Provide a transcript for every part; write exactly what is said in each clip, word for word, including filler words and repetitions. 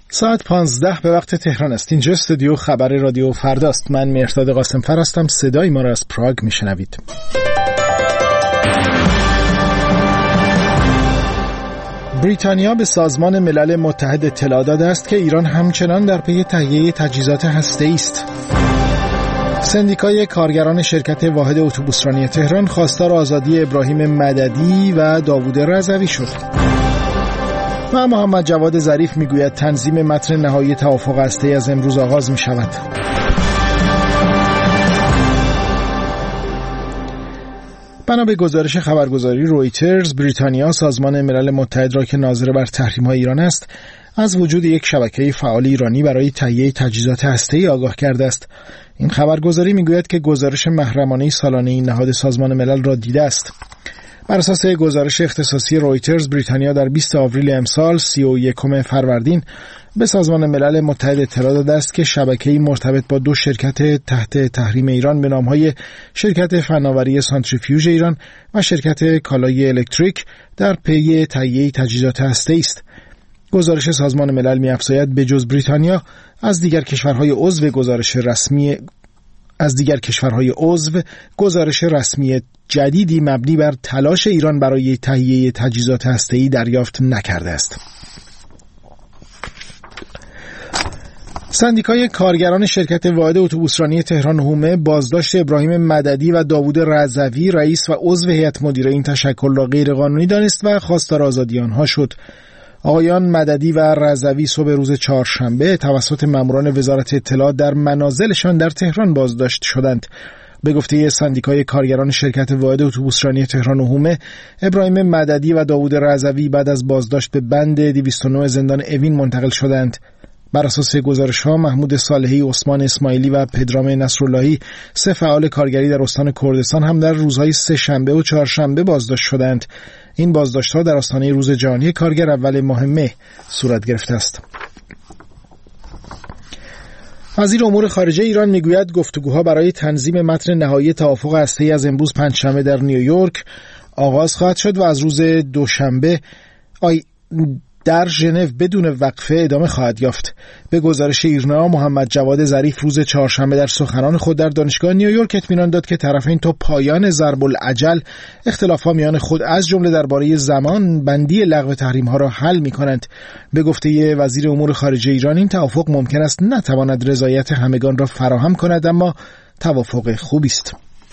ساعت پانزده به وقت تهران است. اینجا استودیو خبر رادیو فرداست. من مهرداد قاسمفر هستم. صدای ما را از پراگ میشنوید. بریتانیا به سازمان ملل متحد اطلاع داده است که ایران همچنان در پی تهیه تجهیزات هسته‌ای است. سندیکای کارگران شرکت واحد اتوبوسرانی تهران خواستار آزادی ابراهیم مددی و داوود رضوی شد. و محمد جواد ظریف میگوید تنظیم متن نهایی توافق هسته‌ای از امروز آغاز می شود. بنا به گزارش خبرگزاری رویترز، بریتانیا سازمان ملل متحد را که ناظر بر تحریم‌های ایران است، از وجود یک شبکه فعال ایرانی برای تهیه تجهیزات هسته‌ای آگاه کرده است. این خبرگزاری میگوید که گزارش محرمانه سالانه این نهاد سازمان ملل را دیده است. بر اساس گزارش اختصاصی رویترز، بریتانیا در بیست آوریل امسال سی و یکم فروردین به سازمان ملل متحد اطلاع داده است که شبکه‌ای مرتبط با دو شرکت تحت تحریم ایران به نام‌های شرکت فناوری سانتریفیوژ ایران و شرکت کالای الکتریک در پی تهیه تجهیزات هسته‌ای است. گزارش سازمان ملل می‌افزاید به جز بریتانیا از دیگر کشورهای عضو گزارش رسمی از دیگر کشورهای عضو گزارش رسمی جدیدی مبنی بر تلاش ایران برای تهیه تجهیزات هسته‌ای دریافت نکرده است. سندیکای کارگران شرکت واحد اتوبوسرانی تهران هومه بازداشت ابراهیم مددی و داوود رضوی رئیس و عضو هیئت مدیره این تشکل را غیرقانونی دانست و خواستار آزادی آنها شد. آقایان مددی و رضوی صبح روز چهارشنبه توسط ماموران وزارت اطلاعات در منازلشان در تهران بازداشت شدند. به گفته سندیکای کارگران شرکت واحد اتوبوسرانی تهران هومه، ابراهیم مددی و داوود رضوی بعد از بازداشت به بند دویست و نه زندان اوین منتقل شدند. بر اساس گزارش‌ها محمود صالحی، عثمان اسماعیلی و پدرام نصراللهی، سه فعال کارگری در استان کردستان هم در روزهای سه شنبه و چهارشنبه بازداشت شدند. این بازداشت‌ها در آستانه روز جهانی کارگر اول ماه مه صورت گرفته است. وزیر امور خارجه ایران میگوید گفتگوها برای تنظیم متن نهایی توافق هسته‌ای از امروز پنجشنبه در نیویورک آغاز خواهد شد و از روز دوشنبه آی در ژنو بدون وقفه ادامه خواهد یافت. به گزارش ایرنا، محمد جواد ظریف روز چهارشنبه در سخنان خود در دانشگاه نیویورک اطمینان داد که طرفین تا پایان ضرب العجل اختلافات میان خود از جمله درباره زمان بندی لغو تحریم ها را حل می‌کنند. به گفته وزیر امور خارجه ایران، این توافق ممکن است نتواند رضایت همگان را فراهم کند، اما توافق خوبی است.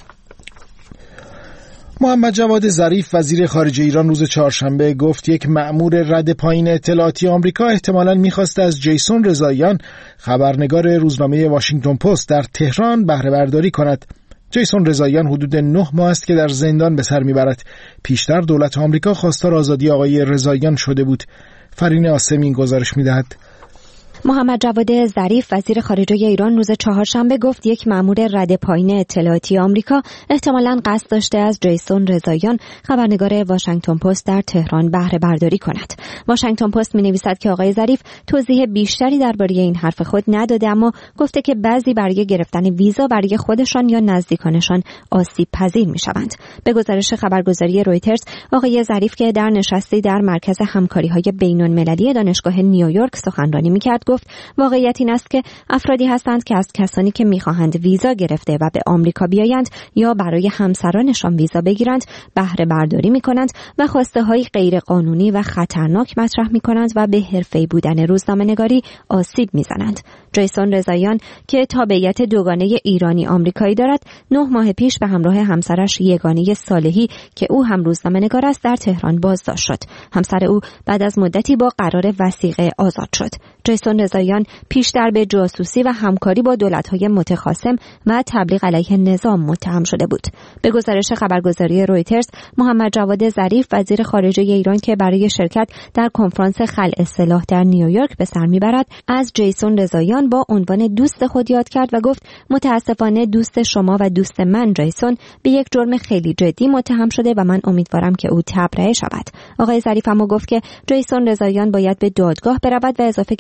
محمد جواد ظریف وزیر خارجه ایران روز چهارشنبه گفت یک مأمور رد پایین اطلاعاتی آمریکا احتمالاً می‌خواست از جیسون رضاییان، خبرنگار روزنامه واشنگتن پست، در تهران بهره برداری کند. جیسون رضاییان حدود نه ماه است که در زندان به سر میبرد. پیشتر دولت آمریکا خواستار آزادی آقای رضاییان شده بود. فرین آسمی گزارش می‌دهد. محمد جواد ظریف وزیر خارجه ایران روز چهارشنبه گفت یک مأمور رد پایین اطلاعاتی آمریکا احتمالاً قصد داشته از جیسون رضاییان، خبرنگار واشنگتن پست، در تهران بهره برداری کند. واشنگتن پست می‌نویسد که آقای ظریف توضیح بیشتری درباره این حرف خود نداده، اما گفته که بعضی برای گرفتن ویزا برای خودشان یا نزدیکانشان آسیب پذیر می‌شوند. به گزارش خبرگزاری رویترز، آقای ظریف که در نشستی در مرکز همکاری‌های بین‌المللی دانشگاه نیویورک سخنرانی می‌کرد، گفت واقعیت این است که افرادی هستند که از کسانی که می‌خواهند ویزا گرفته و به آمریکا بیایند یا برای همسرانشان ویزا بگیرند بهره برداری می‌کنند و خواسته‌های غیرقانونی و خطرناک مطرح می‌کنند و به حرفه‌ای بودن روزنامه‌نگاری آسیب می‌زنند. جیسون رضاییان که تابعیت دوگانه ایرانی آمریکایی دارد، نه ماه پیش به همراه همسرش یگانه صالحی که او هم روزنامه‌نگار است در تهران بازداشت شد. همسر او بعد از مدتی با قرار وثیقه آزاد شد. جیسون رضاییان پیشتر به جاسوسی و همکاری با دولت‌های متخاصم و تبلیغ علیه نظام متهم شده بود. به گزارش خبرگزاری رویترز، محمد جواد ظریف وزیر خارجه ایران که برای شرکت در کنفرانس خلع سلاح در نیویورک به سر میبرد، از جیسون رضاییان با عنوان دوست خود یاد کرد و گفت متاسفانه دوست شما و دوست من جیسون به یک جرم خیلی جدی متهم شده و من امیدوارم که او تبرئه شود. آقای ظریف هم گفت که جیسون رضاییان باید به دادگاه برود و اضافه کرد که او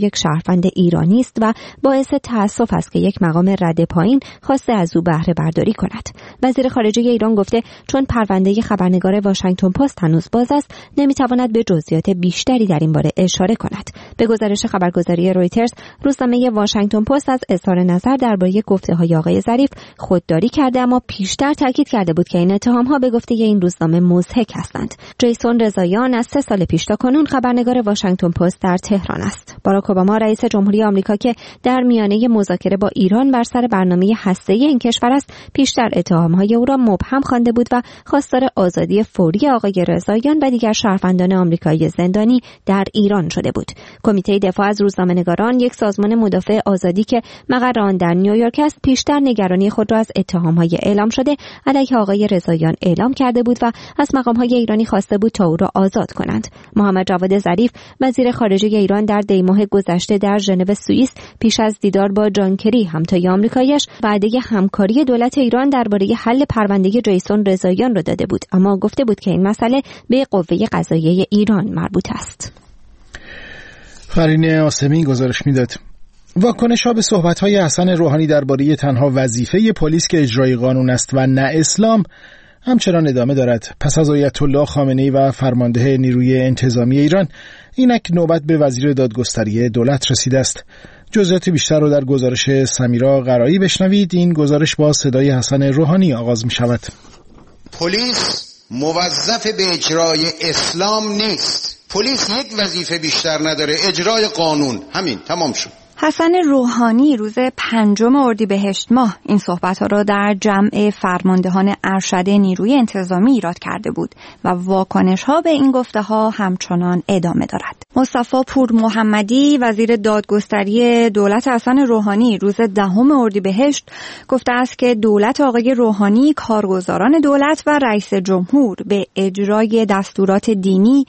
یک شهروند ایرانی است و باعث تأسف است که یک مقام رده پایین خواسته از او بهره برداری کند. وزیر خارجه ایران گفته چون پرونده خبرنگار واشنگتن پست هنوز باز است، نمیتواند به جزئیات بیشتری در این باره اشاره کند. به گزارش خبرگزاری رویترز، روزنامه واشنگتن پست از اظهار نظر درباره گفته‌های آقای ظریف خودداری کرده، اما پیشتر تاکید کرده بود که این اتهام‌ها به گفته این روزنامه مضحک هستند. جیسون رضاییان از سه سال پیش تا کنون خبرنگار واشنگتن پست در تهران است. باراک اوباما رئیس جمهوری آمریکا که در میانه مذاکره با ایران بر سر برنامه هسته‌ای این کشور است، پیشتر اتهام‌های او را مبهم خوانده بود و خواستار آزادی فوری آقای رضاییان و دیگر شهروندان آمریکایی زندانی در ایران شده بود. کمیته دفاع از روزنامه‌نگاران، یک سازمان مدافع آزادی که مقر آن در نیویورک است، پیشتر نگرانی خود را از اتهام‌های اعلام شده علیه آقای رضاییان اعلام کرده بود و از مقام‌های ایرانی خواسته بود تا او را آزاد کنند. محمد جواد ظریف، وزیر خارجه ایران، در دی ماه گذشته در ژنو سوئیس پیش از دیدار با جان کری، همتای آمریکایی‌اش، وعده همکاری دولت ایران درباره حل پرونده جیسون رضاییان را داده بود، اما گفته بود که این مسئله به قوه قضاییه ایران مربوط است. فرین آسمی گزارش میداد. واکنش‌ها به صحبت‌های حسن روحانی درباره تنها وظیفه پلیس که اجرای قانون است و نه اسلام همچنان ادامه دارد. پس از آیت الله خامنه‌ای و فرمانده نیروی انتظامی ایران، اینک نوبت به وزیر دادگستری دولت رسیده است. جزئیات بیشتر رو در گزارش سمیرا قرایی بشنوید. این گزارش با صدای حسن روحانی آغاز می شود. پلیس موظف به اجرای اسلام نیست. پلیس یک وظیفه بیشتر نداره، اجرای قانون. همین، تمام شد. حسن روحانی روز پنجم اردیبهشت ماه این صحبت‌ها را در جمع فرماندهان ارشد نیروی انتظامی ایراد کرده بود و واکنش‌ها به این گفته‌ها همچنان ادامه دارد. مصطفی پور محمدی، وزیر دادگستری دولت حسن روحانی، روز دهم اردیبهشت گفته است که دولت آقای روحانی، کارگزاران دولت و رئیس جمهور به اجرای دستورات دینی،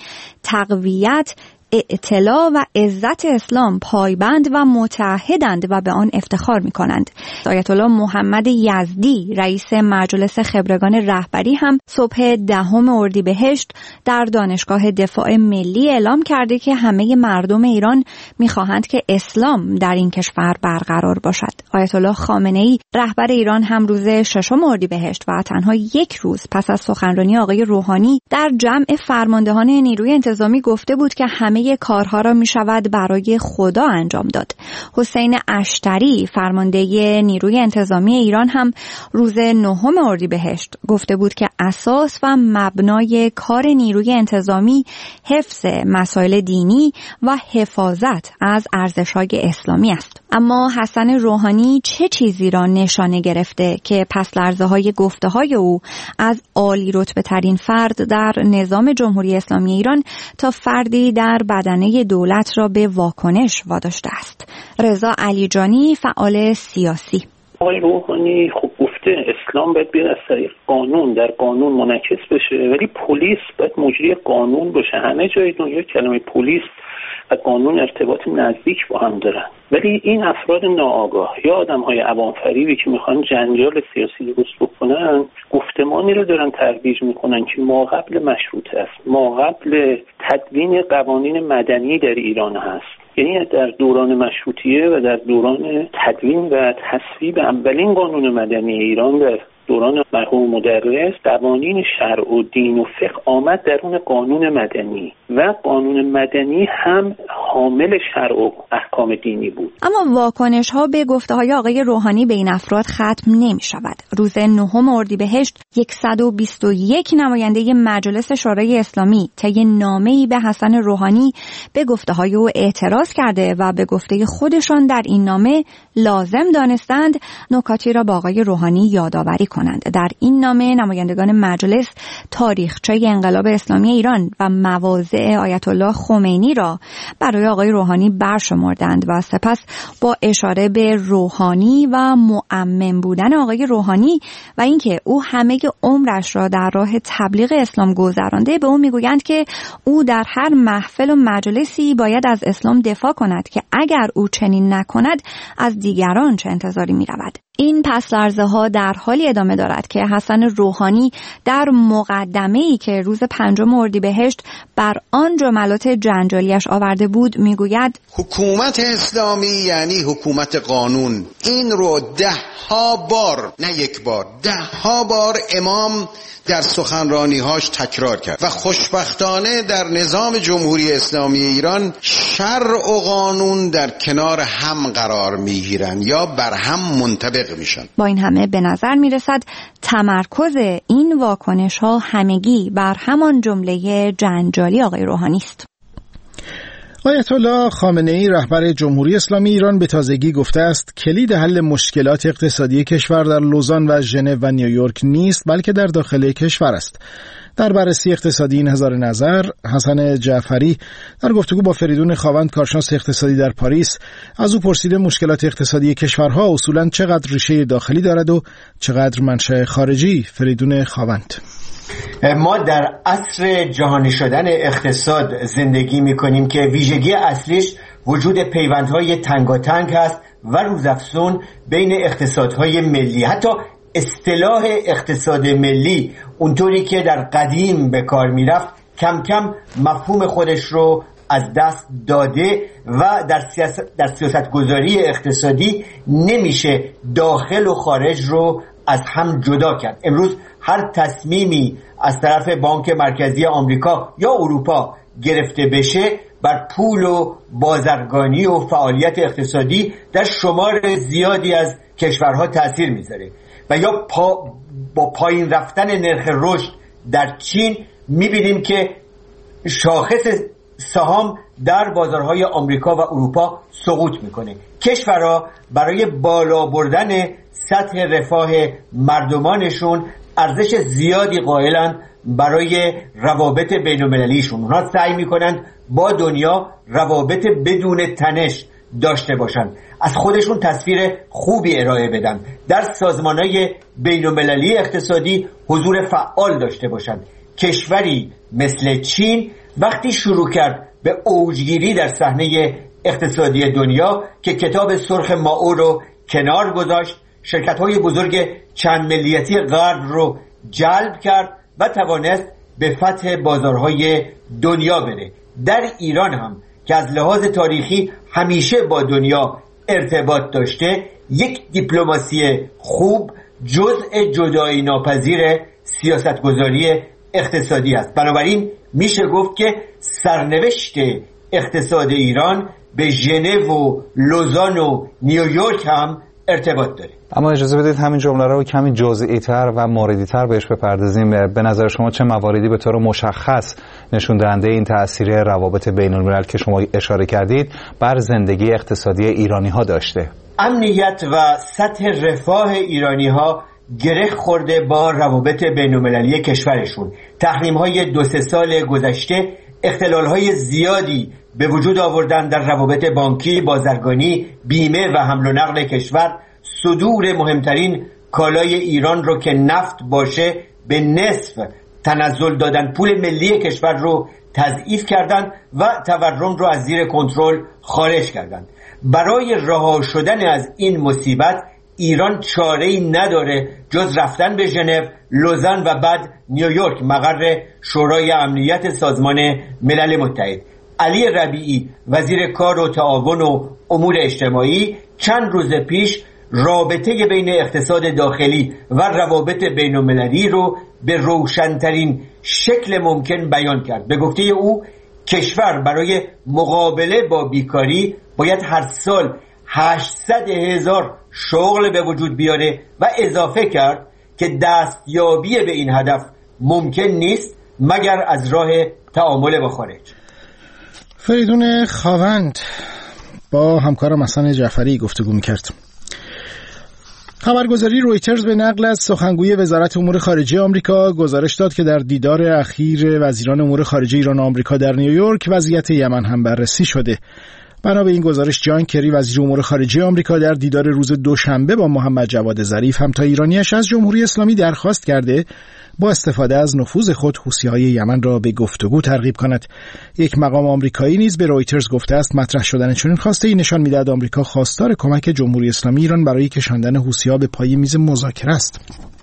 تقویت، اطلاع و عزت اسلام پایبند و متعهدند و به آن افتخار می‌کنند. آیت الله محمد یزدی، رئیس مجلس خبرگان رهبری، هم صبح دهم اردیبهشت در دانشگاه دفاع ملی اعلام کرده که همه مردم ایران می‌خواهند که اسلام در این کشور برقرار باشد. آیت الله خامنه‌ای، رهبر ایران، هم روز ششم اردیبهشت و تنها یک روز پس از سخنرانی آقای روحانی در جمع فرماندهان نیروی انتظامی گفته بود که همه کارها را می شود برای خدا انجام داد. حسین اشتری، فرمانده نیروی انتظامی ایران، هم روز نهم اردیبهشت گفته بود که اساس و مبنای کار نیروی انتظامی حفظ مسائل دینی و حفاظت از ارزش‌های اسلامی است. اما حسن روحانی چه چیزی را نشانه گرفته که پس لرزه‌های گفته‌های او از عالی رتبه ترین فرد در نظام جمهوری اسلامی ایران تا فردی در بدنه دولت را به واکنش واداشته است؟ رضا علیجانی، فعال سیاسی: آقای روحانی خب گفته اسلام باید بیاد از طریق قانون، در قانون منعکس بشه، ولی پلیس باید مجری قانون باشه. همه جای دنیا کلمه پلیس و قانون ارتباط نزدیک با هم دارن، ولی این افراد ناآگاه یا آدم‌های عوام‌فریبی که میخوان جنجال سیاسی درست بکنن، گفتمانی رو دارن ترویج میکنن که ما قبل مشروطه است، ما قبل تدوین قوانین مدنی در ایران هست. یعنی در دوران مشروطیه و در دوران تدوین و تصویب اولین قانون مدنی ایران در دوران مرحوم مدرس، قوانین شرع و دین و فقه آمد درون قانون مدنی و قانون مدنی هم حامل شرع و احکام دینی بود. اما واکنش ها به گفته های آقای روحانی به این افراد ختم نمی شود. روز نهم اردیبهشت صد و بیست و یک نماینده مجلس شورای اسلامی طی نامه‌ای به حسن روحانی به گفته های او اعتراض کرده و به گفته خودشان در این نامه لازم دانستند نکاتی را با آقای روحانی یادآوری کنند. در این نامه نمایندگان مجلس تاریخچه انقلاب اسلامی ایران و مواضع آیت الله خمینی را برای آقای روحانی برشمردند و سپس با اشاره به روحانی و مؤمن بودن آقای روحانی و اینکه او همه عمرش را در راه تبلیغ اسلام گذرانده، به او میگویند که او در هر محفل و مجلسی باید از اسلام دفاع کند که اگر او چنین نکند از دیگران چه انتظاری میرود. این پس‌لرزه ها در حالی ادامه دارد که حسن روحانی در مقدمه‌ای که روز پنجم اردیبهشت بر آن جملات جنجالیش آورده بود میگوید حکومت اسلامی یعنی حکومت قانون. این رو ده ها بار، نه یک بار، ده ها بار امام در سخنرانی‌هاش تکرار کرد و خوشبختانه در نظام جمهوری اسلامی ایران شرع و قانون در کنار هم قرار می‌گیرند یا بر هم منطبق میشن. با این همه به نظر می‌رسد تمرکز این واکنش‌ها همگی بر همان جمله جنجالی آقای روحانی است. آیت الله خامنه‌ای رهبر جمهوری اسلامی ایران به تازگی گفته است کلید حل مشکلات اقتصادی کشور در لوزان و ژنو و نیویورک نیست، بلکه در داخل کشور است. در بررسی اقتصادی این اظهار نظر، حسن جعفری در گفتگو با فریدون خاوند کارشناس اقتصادی در پاریس از او پرسیده مشکلات اقتصادی کشورها اصولاً چقدر ریشه داخلی دارد و چقدر منشأ خارجی. فریدون خاوند: ما در عصر جهانی شدن اقتصاد زندگی می‌کنیم که ویژگی اصلیش وجود پیوندهای تنگاتنگ هست و روزافزون بین اقتصادهای ملی. حتی اصطلاح اقتصاد ملی اونطوری که در قدیم به کار میرفت کم کم مفهوم خودش رو از دست داده و در سیاست در سیاست گذاری اقتصادی نمیشه داخل و خارج رو از هم جدا کرد. امروز هر تصمیمی از طرف بانک مرکزی آمریکا یا اروپا گرفته بشه بر پول و بازرگانی و فعالیت اقتصادی در شمار زیادی از کشورها تأثیر میذاره و یا پا با پایین رفتن نرخ رشد در چین میبینیم که شاخص سهام در بازارهای آمریکا و اروپا سقوط میکنه. کشورها برای بالا بردن سطح رفاه مردمانشون ارزش زیادی قائلن برای روابط بین المللیشون. اونها سعی میکنن با دنیا روابط بدون تنش داشته باشن، از خودشون تصویر خوبی ارائه بدن، در سازمانهای بین المللی اقتصادی حضور فعال داشته باشن. کشوری مثل چین وقتی شروع کرد به اوجگیری در صحنه اقتصادی دنیا که کتاب سرخ مائو رو کنار گذاشت، شرکت‌های بزرگ چند ملیتی غرب رو جلب کرد و توانست به فتح بازارهای دنیا بره. در ایران هم که از لحاظ تاریخی همیشه با دنیا ارتباط داشته، یک دیپلماسی خوب جزء جدایی ناپذیر سیاستگذاری اقتصادی است. بنابراین میشه گفت که سرنوشت اقتصاد ایران به ژنو و لوزان و نیویورک هم ارتباط داره. اما اجازه بدید همین جمله رو کمی جزئی تر و موردی تر بهش بپردازیم. به نظر شما چه مواردی به طور مشخص نشون دهنده این تأثیر روابط بین الملل که شما اشاره کردید بر زندگی اقتصادی ایرانی ها داشته؟ امنیت و سطح رفاه ایرانی ها گره خورده با روابط بین المللی کشورشون. تحریم های دو سه سال گذشته اختلال های زیادی به وجود آوردن در روابط بانکی، بازرگانی، بیمه و حمل و نقل کشور. صدور مهمترین کالای ایران رو که نفت باشه به نصف تنزل دادن، پول ملی کشور رو تضعیف کردن و تورم رو از زیر کنترل خارج کردن. برای رها شدن از این مصیبت ایران چاره‌ای نداره جز رفتن به ژنو، لوزان و بعد نیویورک، مقر شورای امنیت سازمان ملل متحد. علی ربیعی وزیر کار و تعاون و امور اجتماعی چند روز پیش رابطه بین اقتصاد داخلی و روابط بین المللی رو به روشنترین شکل ممکن بیان کرد. به گفته او کشور برای مقابله با بیکاری باید هر سال هشتصد هزار شغل به وجود بیاره و اضافه کرد که دستیابی به این هدف ممکن نیست مگر از راه تعامل با خارج. فریدون خاوند با همکارم حسن جعفری گفتگو می‌کرد. خبرگزاری رویترز به نقل از سخنگوی وزارت امور خارجه آمریکا گزارش داد که در دیدار اخیر وزیران امور خارجه ایران و آمریکا در نیویورک وضعیت یمن هم بررسی شده. بنا به این گزارش جان کری وزیر امور خارجه آمریکا در دیدار روز دوشنبه با محمد جواد ظریف همتا ایرانیش از جمهوری اسلامی درخواست کرده با استفاده از نفوذ خود حوثی‌های یمن را به گفتگو ترغیب کند. یک مقام آمریکایی نیز به رویترز گفته است مطرح شدن چنین خواسته‌ای نشان می‌دهد آمریکا خواستار کمک جمهوری اسلامی ایران برای کشاندن حوثی‌ها به پای میز مذاکره است.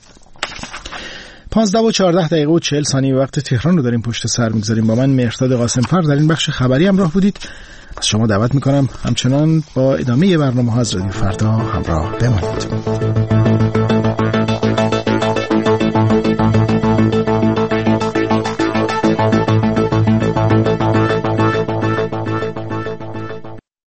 پانزده و چهارده دقیقه و چهل ثانیه وقت تهران رو داریم پشت سر می‌گذاریم. با من مهرداد قاسم‌فر در این بخش خبری همراه بودید. از شما دعوت می‌کنم همچنان با ادامه برنامه‌ها از رادیو فردا همراه بمانید.